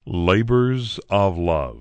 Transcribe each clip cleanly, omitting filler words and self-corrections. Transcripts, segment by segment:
Labors of Love.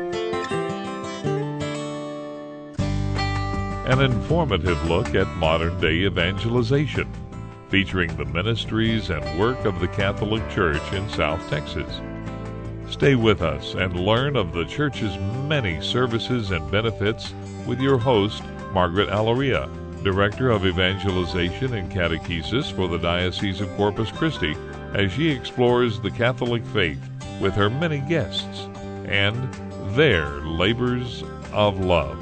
An informative look at modern-day evangelization, featuring the ministries and work of the Catholic Church in South Texas. Stay with us and learn of the Church's many services and benefits with your host, Margaret Alaria, Director of Evangelization and Catechesis for the Diocese of Corpus Christi, as she explores the Catholic faith with her many guests and their labors of love.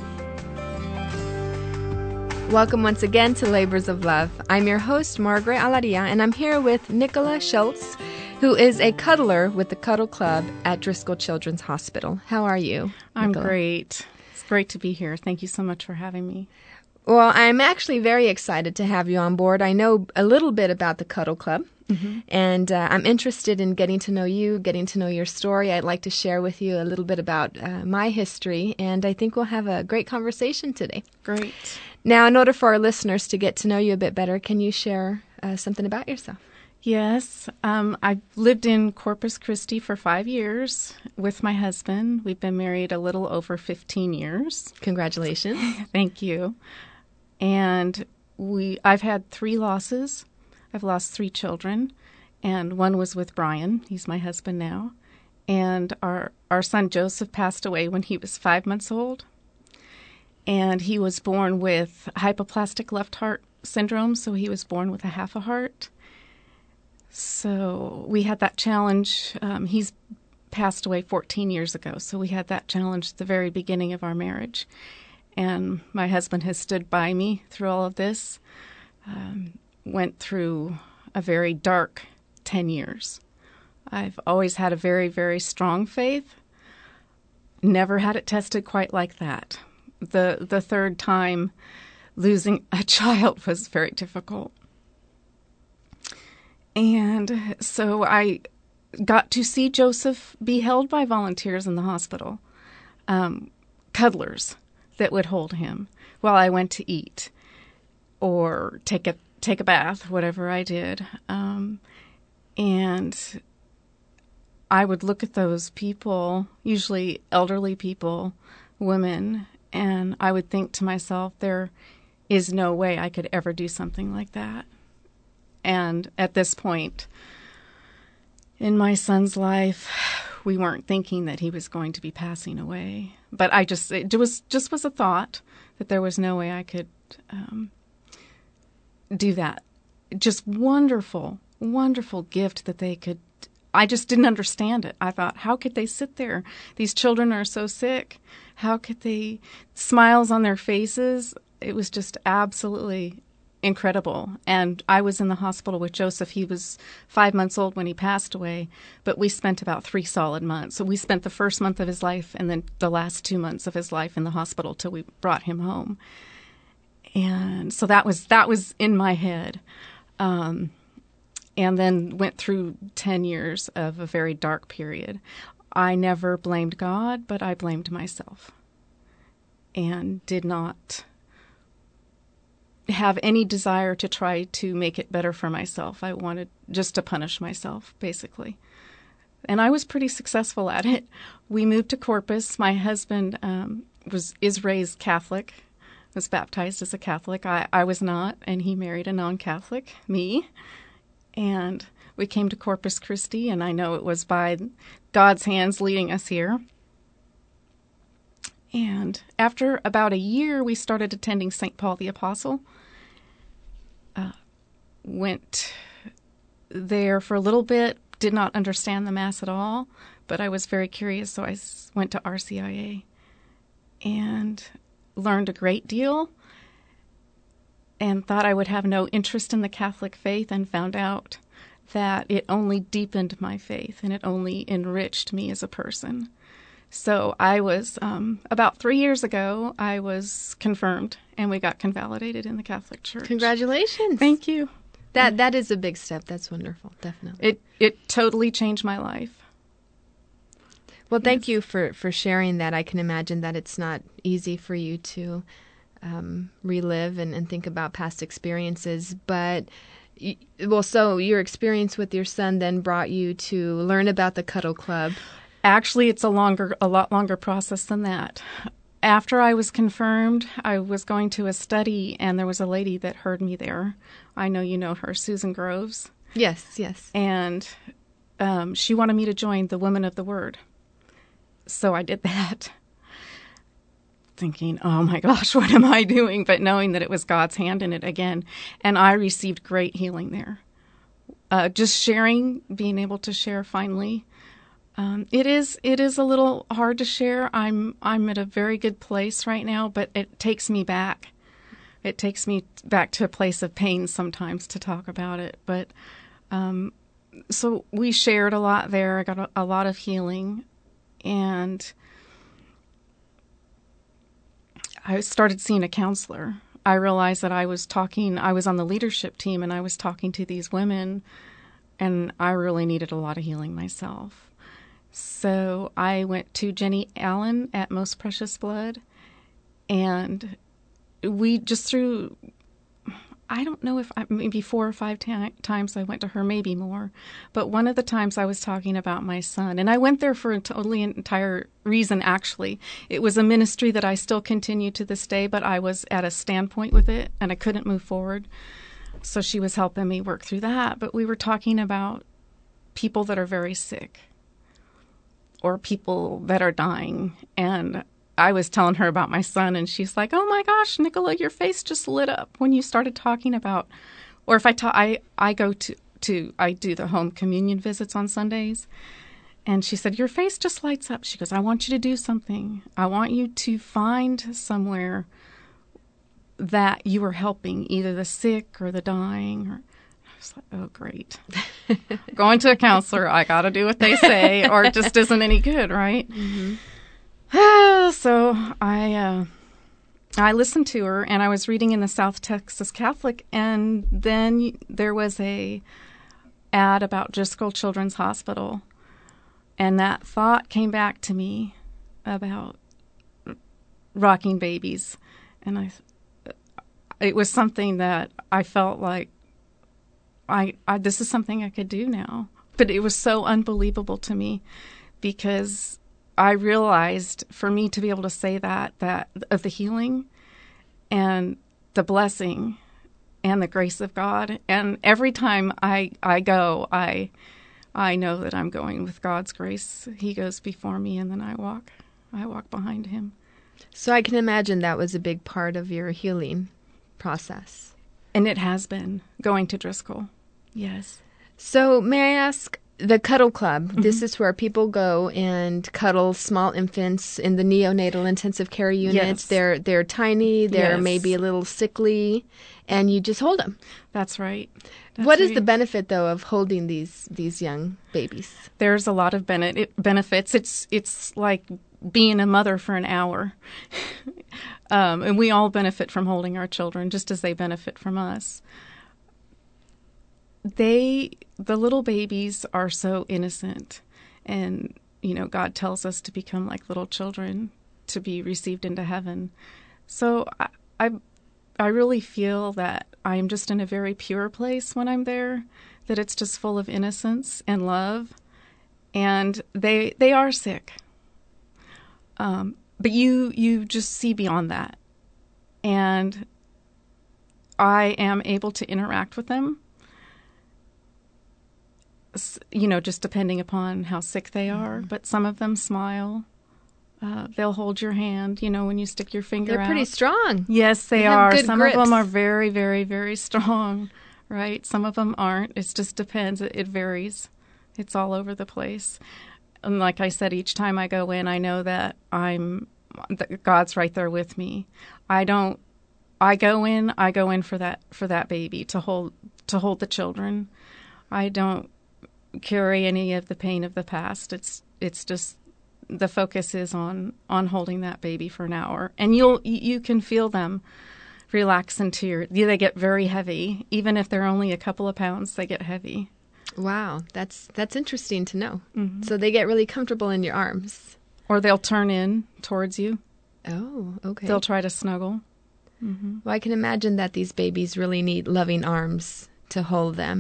Welcome once again to Labors of Love. I'm your host, Margaret Alaria, and I'm here with Nicola Schultz, who is a cuddler with the Cuddle Club at Driscoll Children's Hospital. How are you, I'm Nicola? Great. It's great to be here. Thank you so much for having me. Well, I'm actually very excited to have you on board. I know a little bit about the Cuddle Club, and I'm interested in getting to know you, getting to know your story. I'd like to share with you a little bit about my history, and I think we'll have a great conversation today. Great. Now, in order for our listeners to get to know you a bit better, can you share something about yourself? Yes. I've lived in Corpus Christi for 5 years with my husband. We've been married a little over 15 years. Congratulations. Thank you. And I've had 3 losses. I've lost 3 children, and one was with Brian. He's my husband now. And our son Joseph passed away when he was 5 months old. And he was born with hypoplastic left heart syndrome, so he was born with a half a heart. So we had that challenge. He's passed away 14 years ago, so we had that challenge at the very beginning of our marriage. And my husband has stood by me through all of this. Went through a very dark 10 years. I've always had a very, very strong faith. Never had it tested quite like that. The third time losing a child was very difficult. And so I got to see Joseph be held by volunteers in the hospital, cuddlers that would hold him while I went to eat or take a bath, whatever I did. And I would look at those people, usually elderly people, women, and I would think to myself, there is no way I could ever do something like that. And at this point in my son's life, we weren't thinking that he was going to be passing away. But it was a thought that there was no way I could do that. Just wonderful, wonderful gift that they could. I just didn't understand it. I thought, how could they sit there? These children are so sick. How could they, smiles on their faces? It was just absolutely incredible. And I was in the hospital with Joseph. He was 5 months old when he passed away, but we spent about 3 solid months. So we spent the first month of his life and then the last 2 months of his life in the hospital till we brought him home. And so that was in my head. And then went through 10 years of a very dark period. I never blamed God, but I blamed myself and did not have any desire to try to make it better for myself. I wanted just to punish myself, basically. And I was pretty successful at it. We moved to Corpus. My husband is raised Catholic, was baptized as a Catholic. I was not, and he married a non-Catholic, me. And we came to Corpus Christi, and I know it was by God's hands leading us here. And after about a year, we started attending St. Paul the Apostle. Went there for a little bit, did not understand the Mass at all, but I was very curious, so I went to RCIA and learned a great deal and thought I would have no interest in the Catholic faith, and found out that it only deepened my faith and it only enriched me as a person. So I was, about 3 years ago, I was confirmed, and we got convalidated in the Catholic Church. Congratulations. Thank you. That is a big step. That's wonderful, definitely. It totally changed my life. Well, thank you for sharing that. I can imagine that it's not easy for you to relive and think about past experiences, but so your experience with your son then brought you to learn about the Cuddle Club. Actually, it's a lot longer process than that. After I was confirmed, I was going to a study, and there was a lady that heard me there. I know you know her, Susan Groves. Yes, yes. And she wanted me to join the Women of the Word. So I did that, thinking, oh my gosh, what am I doing? But knowing that it was God's hand in it again. And I received great healing there. Just sharing, being able to share finally. It is a little hard to share. I'm at a very good place right now, but it takes me back. It takes me back to a place of pain sometimes to talk about it. But so we shared a lot there. I got a lot of healing, and I started seeing a counselor. I realized that I was on the leadership team, and I was talking to these women, and I really needed a lot of healing myself. So I went to Jenny Allen at Most Precious Blood, and we just through, I don't know if maybe 4 or 5 times I went to her, maybe more. But one of the times I was talking about my son, and I went there for a totally entire reason, actually. It was a ministry that I still continue to this day, but I was at a standpoint with it, and I couldn't move forward. So she was helping me work through that. But we were talking about people that are very sick, or people that are dying. And I was telling her about my son, and she's like, oh my gosh, Nicola, your face just lit up when you started talking about, or if I do the home communion visits on Sundays. And she said, your face just lights up. She goes, I want you to do something. I want you to find somewhere that you are helping, either the sick or the dying. Or I was like, oh, great. Going to a counselor, I got to do what they say, or it just isn't any good, right? Mm-hmm. So I listened to her, and I was reading in the South Texas Catholic, and then there was a ad about Driscoll Children's Hospital, and that thought came back to me about rocking babies, and it was something that I felt like this is something I could do now. But it was so unbelievable to me, because I realized for me to be able to say that of the healing and the blessing and the grace of God, and every time I go, I know that I'm going with God's grace. He goes before me, and then I walk behind him. So I can imagine that was a big part of your healing process. And it has been, going to Driscoll. Yes. So may I ask, the Cuddle Club, Mm-hmm. This is where people go and cuddle small infants in the neonatal intensive care units. Yes. They're tiny, they're Yes. maybe a little sickly, and you just hold them. That's right. What is the benefit, though, of holding these young babies? There's a lot of benefits. It's like being a mother for an hour. And we all benefit from holding our children, just as they benefit from us. The little babies are so innocent, and God tells us to become like little children to be received into heaven. So I really feel that I am just in a very pure place when I'm there, that it's just full of innocence and love, and they are sick. But you just see beyond that, and I am able to interact with them. Just depending upon how sick they are. Mm-hmm. But some of them smile. They'll hold your hand, when you stick your finger out. They're pretty strong. Yes, they are. Good some grips. of them are very, very, very strong, right? Some of them aren't. It just depends. It varies. It's all over the place. And like I said, each time I go in, I know that God's right there with me. I go in for that baby, to hold the children. I don't carry any of the pain of the past. It's just the focus is on holding that baby for an hour, and you can feel them relax into they get very heavy. Even if they're only a couple of pounds, they get heavy. Wow, that's interesting to know. Mm-hmm. So they get really comfortable in your arms, or they'll turn in towards you. Oh, okay. They'll try to snuggle. Mm-hmm. Well, I can imagine that these babies really need loving arms to hold them.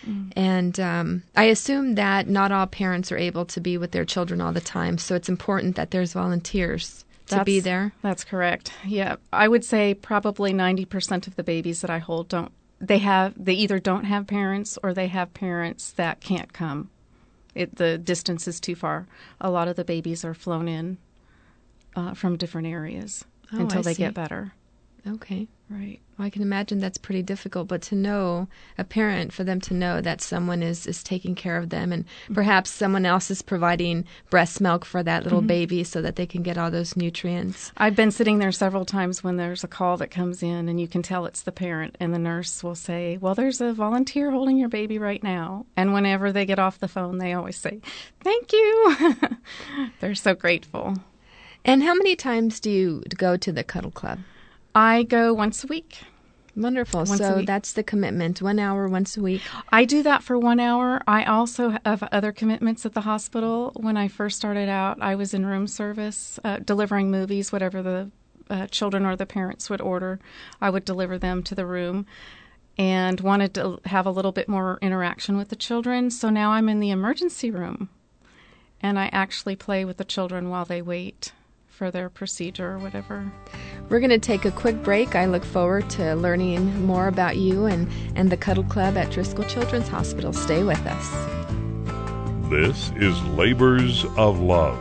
And I assume that not all parents are able to be with their children all the time, so it's important that there's volunteers to be there. That's correct. Yeah, I would say probably 90% of the babies that I hold they either don't have parents or they have parents that can't come. The distance is too far. A lot of the babies are flown in from different areas until they get better. Okay. Right. Well, I can imagine that's pretty difficult, but to know, a parent, for them to know that someone is taking care of them, and perhaps someone else is providing breast milk for that little baby so that they can get all those nutrients. I've been sitting there several times when there's a call that comes in, and you can tell it's the parent, and the nurse will say, well, there's a volunteer holding your baby right now. And whenever they get off the phone, they always say, thank you. They're so grateful. And how many times do you go to the Cuddle Club? I go once a week. Wonderful. So that's the commitment, 1 hour once a week. I do that for 1 hour. I also have other commitments at the hospital. When I first started out, I was in room service, delivering movies, whatever the children or the parents would order. I would deliver them to the room and wanted to have a little bit more interaction with the children. So now I'm in the emergency room, and I actually play with the children while they wait for their procedure or whatever. We're going to take a quick break. I look forward to learning more about you and the Cuddle Club at Driscoll Children's Hospital. Stay with us. This is Labors of Love.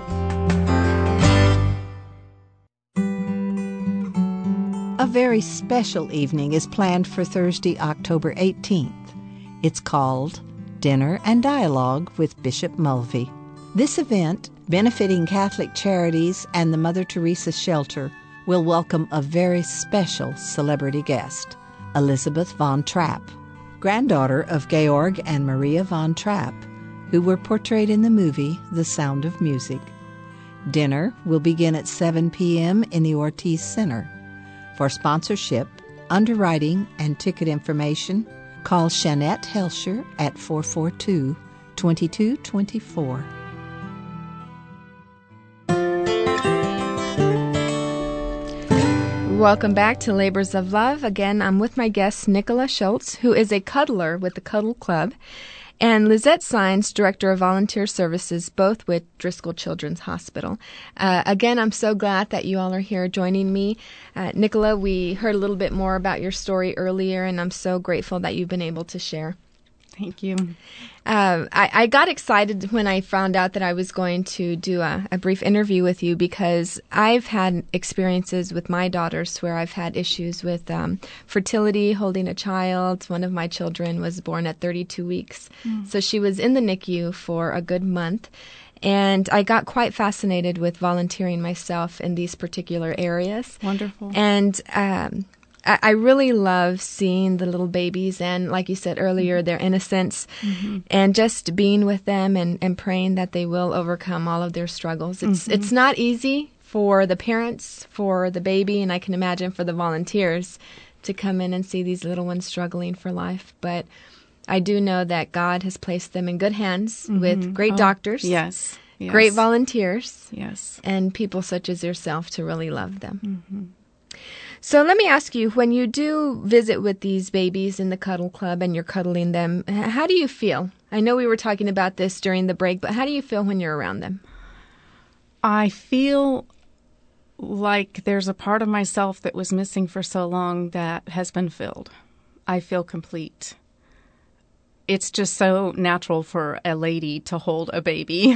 A very special evening is planned for Thursday, October 18th. It's called Dinner and Dialogue with Bishop Mulvey. This event, benefiting Catholic Charities and the Mother Teresa Shelter, will welcome a very special celebrity guest, Elizabeth Von Trapp, granddaughter of Georg and Maria Von Trapp, who were portrayed in the movie The Sound of Music. Dinner will begin at 7 p.m. in the Ortiz Center. For sponsorship, underwriting, and ticket information, call Shanette Helscher at 442-2224. Welcome back to Labors of Love. Again, I'm with my guest, Nicola Schultz, who is a cuddler with the Cuddle Club, and Lizette Sines, Director of Volunteer Services, both with Driscoll Children's Hospital. Again, I'm so glad that you all are here joining me. Nicola, we heard a little bit more about your story earlier, and I'm so grateful that you've been able to share. Thank you. I got excited when I found out that I was going to do a brief interview with you, because I've had experiences with my daughters where I've had issues with fertility, holding a child. One of my children was born at 32 weeks. So she was in the NICU for a good month. And I got quite fascinated with volunteering myself in these particular areas. Wonderful. And I really love seeing the little babies and, like you said earlier, their innocence, and just being with them and praying that they will overcome all of their struggles. It's not easy for the parents, for the baby, and I can imagine for the volunteers to come in and see these little ones struggling for life. But I do know that God has placed them in good hands with great doctors, yes, great volunteers, yes, and people such as yourself to really love them. So let me ask you, when you do visit with these babies in the Cuddle Club and you're cuddling them, how do you feel? I know we were talking about this during the break, but how do you feel when you're around them? I feel like there's a part of myself that was missing for so long that has been filled. I feel complete. It's just so natural for a lady to hold a baby.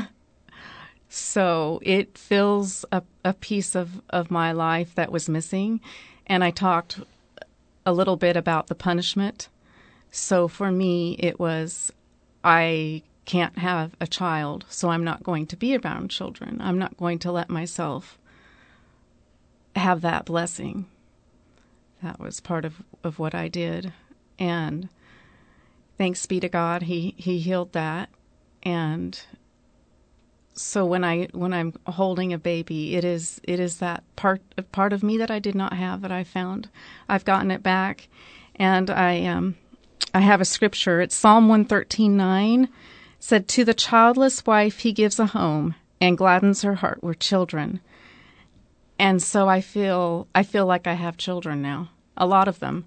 So it fills a piece of my life that was missing. And I talked a little bit about the punishment. So for me, it was, I can't have a child, so I'm not going to be around children. I'm not going to let myself have that blessing. That was part of what I did. And thanks be to God, he healed that. And so when I'm holding a baby, it is that part of me that I did not have that I found. I've gotten it back, and I have a scripture. It's Psalm 113:9. Said, "To the childless wife he gives a home, and gladdens her heart with children." And so I feel like I have children now. a lot of them.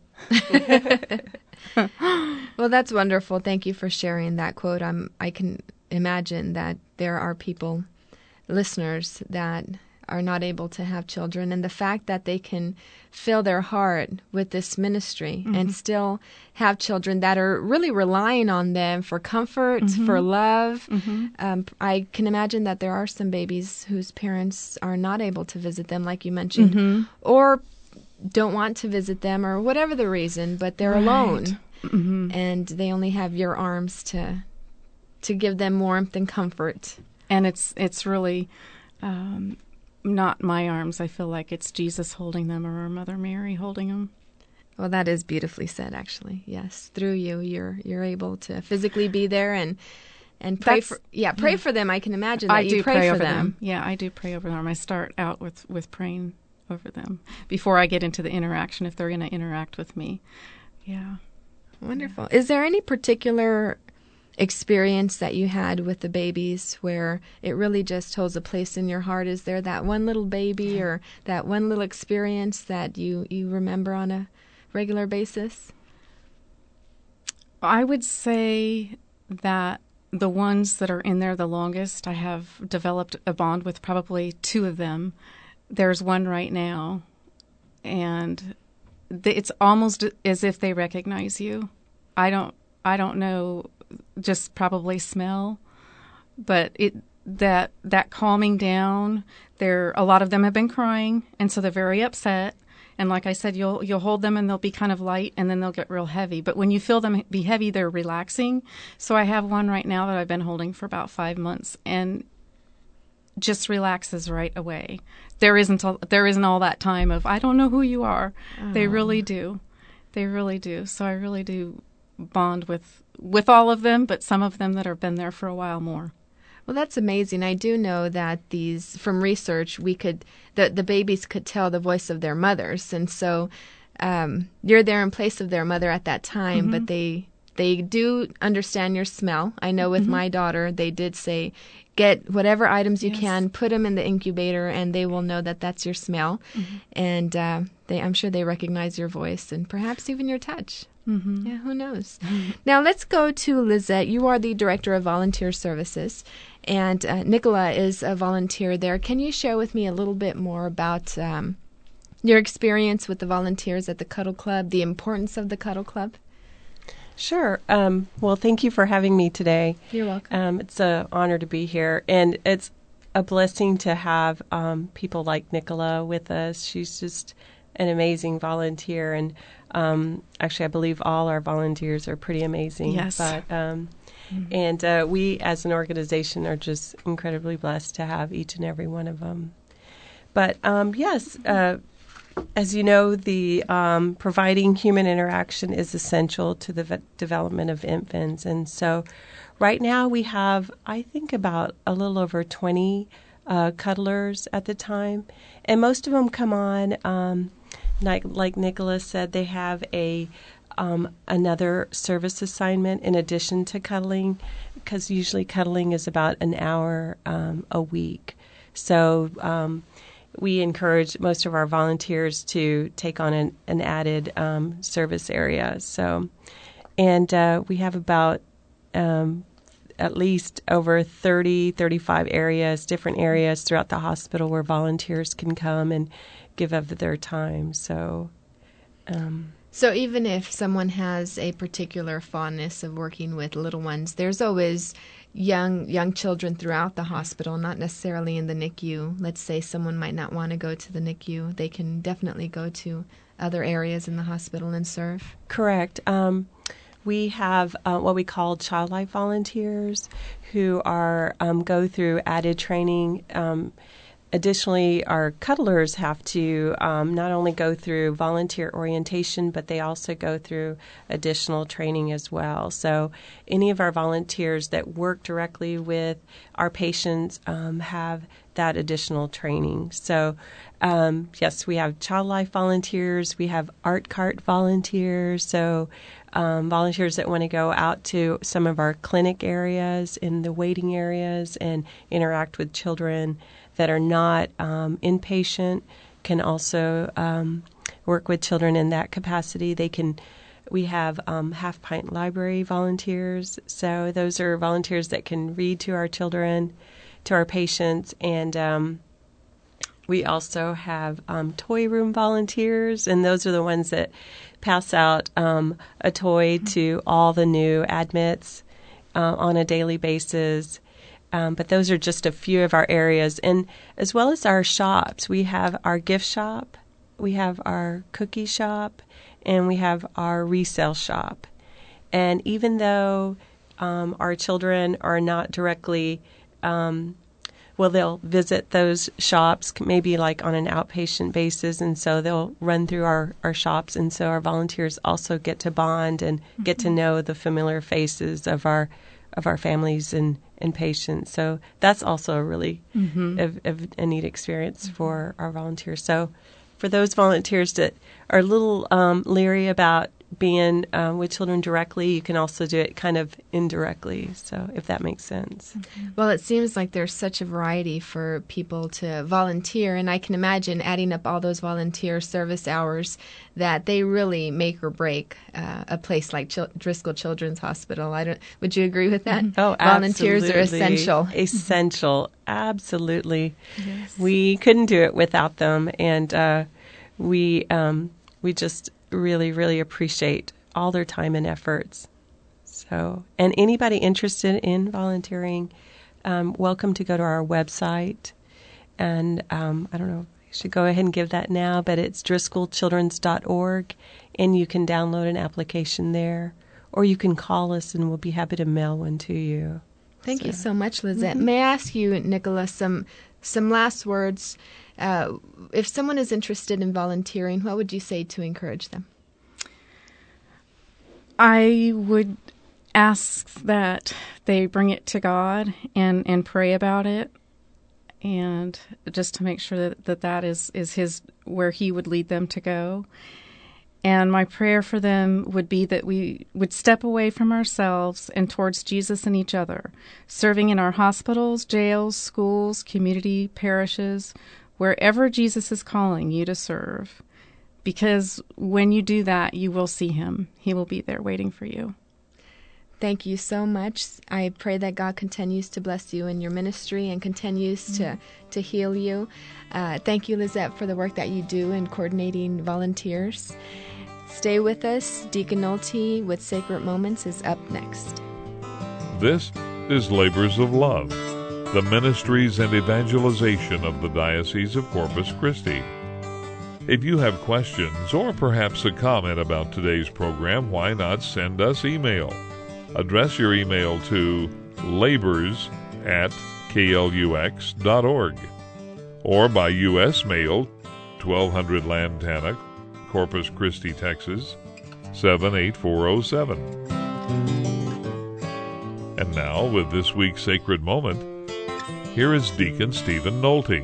Well, that's wonderful. Thank you for sharing that quote. I can imagine that there are people, listeners, that are not able to have children, and the fact that they can fill their heart with this ministry and still have children that are really relying on them for comfort, for love. I can imagine that there are some babies whose parents are not able to visit them, like you mentioned, or don't want to visit them, or whatever the reason, but they're alone, and they only have your arms to give them warmth and comfort. And it's really not my arms. I feel like it's Jesus holding them, or our Mother Mary holding them. Well, that is beautifully said, actually. Yes, through you, you're able to physically be there and pray for them. I can imagine that I you do pray over for them. Yeah, I do pray over them. I start out with praying over them before I get into the interaction, if they're going to interact with me. Yeah. Wonderful. Is there any particular experience that you had with the babies where it really just holds a place in your heart? Is there that one little baby or that one little experience that you remember on a regular basis? I would say that the ones that are in there the longest, I have developed a bond with probably two of them. There's one right now, and it's almost as if they recognize you. I don't know, just probably smell, but that calming down. A lot of them have been crying, and so they're very upset. And like I said, you'll hold them and they'll be kind of light, and then they'll get real heavy. But when you feel them be heavy, they're relaxing. So I have one right now that I've been holding for about 5 months, and just relaxes right away. There isn't all that time of, I don't know who you are. Oh. They really do. They really do. So I really do bond with all of them, but some of them that have been there for a while more. Well, that's amazing. I do know that from research, the babies could tell the voice of their mothers, and so you're there in place of their mother at that time, but they do understand your smell. I know with my daughter, they did say, get whatever items you can, put them in the incubator, and they will know that that's your smell. And I'm sure they recognize your voice and perhaps even your touch. Yeah, who knows? Now let's go to Lizette. You are the Director of Volunteer Services, and Nicola is a volunteer there. Can you share with me a little bit more about your experience with the volunteers at the Cuddle Club, the importance of the Cuddle Club? Sure. Well, thank you for having me today. You're welcome. It's an honor to be here, and it's a blessing to have people like Nicola with us. She's just an amazing volunteer, and actually, I believe all our volunteers are pretty amazing. Yes. But and we, as an organization, are just incredibly blessed to have each and every one of them. But yes. As you know, the providing human interaction is essential to the development of infants. And so right now we have, I think, about a little over 20 cuddlers at the time. And most of them come on, like Nicholas said, they have another service assignment in addition to cuddling, because usually cuddling is about an hour a week. So we encourage most of our volunteers to take on an added service area. So, and we have about at least over 30, 35 different areas throughout the hospital where volunteers can come and give of their time. So, so even if someone has a particular fondness of working with little ones, there's always young children throughout the hospital, not necessarily in the NICU. Let's say someone might not want to go to the NICU. They can definitely go to other areas in the hospital and serve. Correct. We have what we call child life volunteers who are go through added training. Additionally, our cuddlers have to not only go through volunteer orientation, but they also go through additional training as well. So any of our volunteers that work directly with our patients have that additional training. So, yes, we have child life volunteers. We have art cart volunteers. So volunteers that want to go out to some of our clinic areas in the waiting areas and interact with children that are not inpatient can also work with children in that capacity. We have Half Pint Library volunteers. So those are volunteers that can read to our children, to our patients, and we also have toy room volunteers, and those are the ones that pass out a toy to all the new admits on a daily basis. But those are just a few of our areas. And as well as our shops, we have our gift shop, we have our cookie shop, and we have our resale shop. And even though our children are not directly, they'll visit those shops maybe like on an outpatient basis, and so they'll run through our shops, and so our volunteers also get to bond and get to know the familiar faces of our families and patients. So that's also a really a neat experience for our volunteers. So for those volunteers that are a little leery about being with children directly, you can also do it kind of indirectly, so if that makes sense. Well, it seems like there's such a variety for people to volunteer, and I can imagine adding up all those volunteer service hours that they really make or break a place like Driscoll Children's Hospital. Would you agree with that? Oh, volunteers absolutely. are essential. Essential, absolutely. Yes. We couldn't do it without them, and we just really, really appreciate all their time and efforts. So, and anybody interested in volunteering, welcome to go to our website. And I don't know, I should go ahead and give that now, but it's driscollchildrens.org, and you can download an application there, or you can call us, and we'll be happy to mail one to you. Thank you so much, Lizette. May I ask you, Nicola, some last words? If someone is interested in volunteering, what would you say to encourage them? I would ask that they bring it to God and pray about it, and just to make sure that is his, where he would lead them to go. And my prayer for them would be that we would step away from ourselves and towards Jesus and each other, serving in our hospitals, jails, schools, community, parishes, wherever Jesus is calling you to serve. Because when you do that, you will see him. He will be there waiting for you. Thank you so much. I pray that God continues to bless you in your ministry and continues to heal you. Thank you, Lizette, for the work that you do in coordinating volunteers. Stay with us. Deacon Nolte with Sacred Moments is up next. This is Labors of Love, the ministries and evangelization of the Diocese of Corpus Christi. If you have questions or perhaps a comment about today's program, why not send us email? Address your email to labors@klux.org or by U.S. mail, 1200 Lantana, Corpus Christi, Texas, 78407. And now, with this week's Sacred Moment, here is Deacon Stephen Nolte.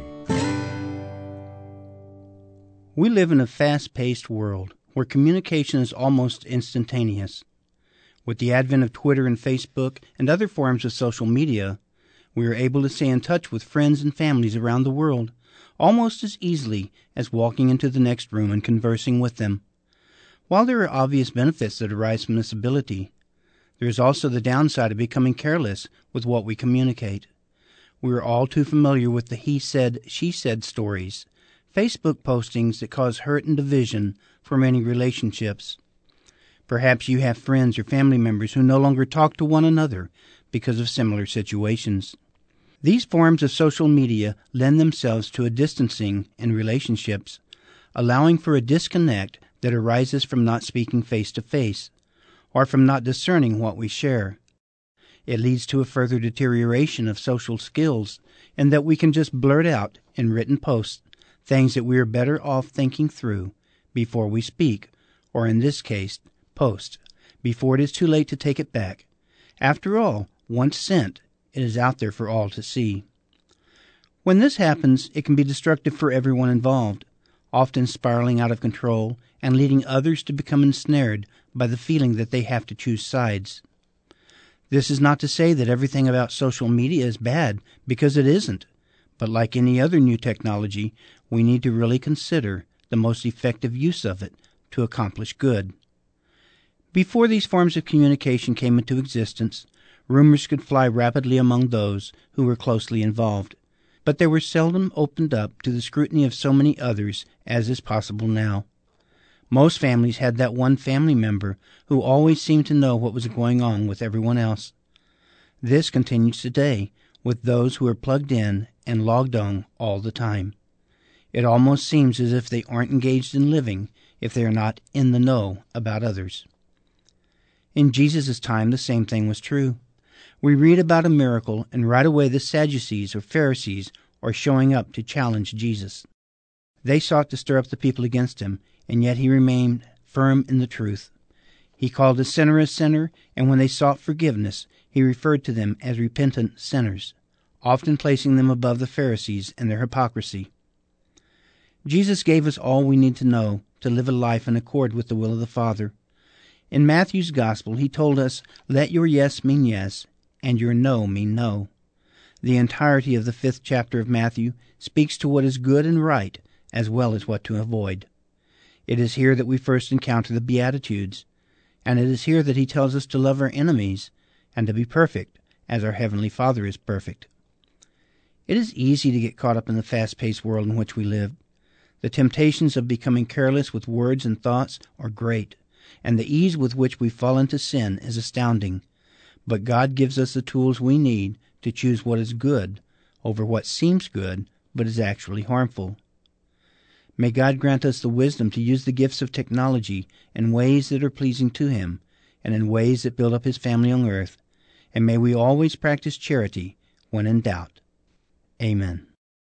We live in a fast-paced world where communication is almost instantaneous. With the advent of Twitter and Facebook and other forms of social media, we are able to stay in touch with friends and families around the world almost as easily as walking into the next room and conversing with them. While there are obvious benefits that arise from this ability, there is also the downside of becoming careless with what we communicate. We are all too familiar with the he said, she said stories, Facebook postings that cause hurt and division for many relationships. Perhaps you have friends or family members who no longer talk to one another because of similar situations. These forms of social media lend themselves to a distancing in relationships, allowing for a disconnect that arises from not speaking face to face, or from not discerning what we share. It leads to a further deterioration of social skills, in that we can just blurt out in written posts things that we are better off thinking through before we speak, or in this case, post, before it is too late to take it back. After all, once sent, it is out there for all to see. When this happens, it can be destructive for everyone involved, often spiraling out of control and leading others to become ensnared by the feeling that they have to choose sides. This is not to say that everything about social media is bad, because it isn't. But like any other new technology, we need to really consider the most effective use of it to accomplish good. Before these forms of communication came into existence, rumors could fly rapidly among those who were closely involved, but they were seldom opened up to the scrutiny of so many others as is possible now. Most families had that one family member who always seemed to know what was going on with everyone else. This continues today with those who are plugged in and logged on all the time. It almost seems as if they aren't engaged in living if they are not in the know about others. In Jesus' time, the same thing was true. We read about a miracle, and right away the Sadducees or Pharisees are showing up to challenge Jesus. They sought to stir up the people against him, and yet he remained firm in the truth. He called a sinner, and when they sought forgiveness, he referred to them as repentant sinners, often placing them above the Pharisees and their hypocrisy. Jesus gave us all we need to know to live a life in accord with the will of the Father. In Matthew's Gospel, he told us, "Let your yes mean yes, and your no mean no." The entirety of the 5th chapter of Matthew speaks to what is good and right, as well as what to avoid. It is here that we first encounter the Beatitudes, and it is here that he tells us to love our enemies and to be perfect, as our Heavenly Father is perfect. It is easy to get caught up in the fast-paced world in which we live. The temptations of becoming careless with words and thoughts are great, and the ease with which we fall into sin is astounding. But God gives us the tools we need to choose what is good over what seems good but is actually harmful. May God grant us the wisdom to use the gifts of technology in ways that are pleasing to Him and in ways that build up His family on earth, and may we always practice charity when in doubt. Amen.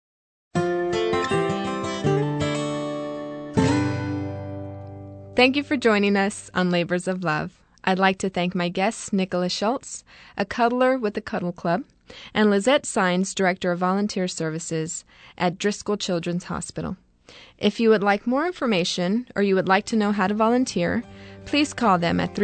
Thank you for joining us on Labors of Love. I'd like to thank my guests, Nicholas Schultz, a cuddler with the Cuddle Club, and Lizette Sines, Director of Volunteer Services at Driscoll Children's Hospital. If you would like more information or you would like to know how to volunteer, please call them at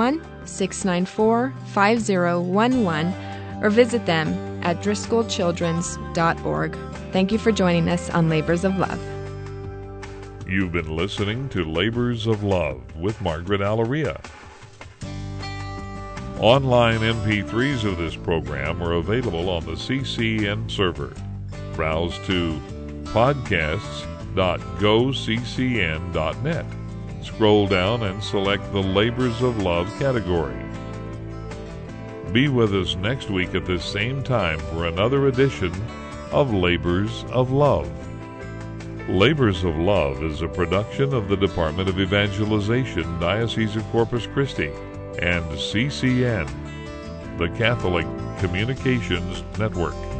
361-694-5011 or visit them at driscollchildrens.org. Thank you for joining us on Labors of Love. You've been listening to Labors of Love with Margaret Alleria. Online MP3s of this program are available on the CCN server. Browse to podcasts.goccn.net. Scroll down and select the Labors of Love category. Be with us next week at this same time for another edition of Labors of Love. Labors of Love is a production of the Department of Evangelization, Diocese of Corpus Christi, and CCN, the Catholic Communications Network.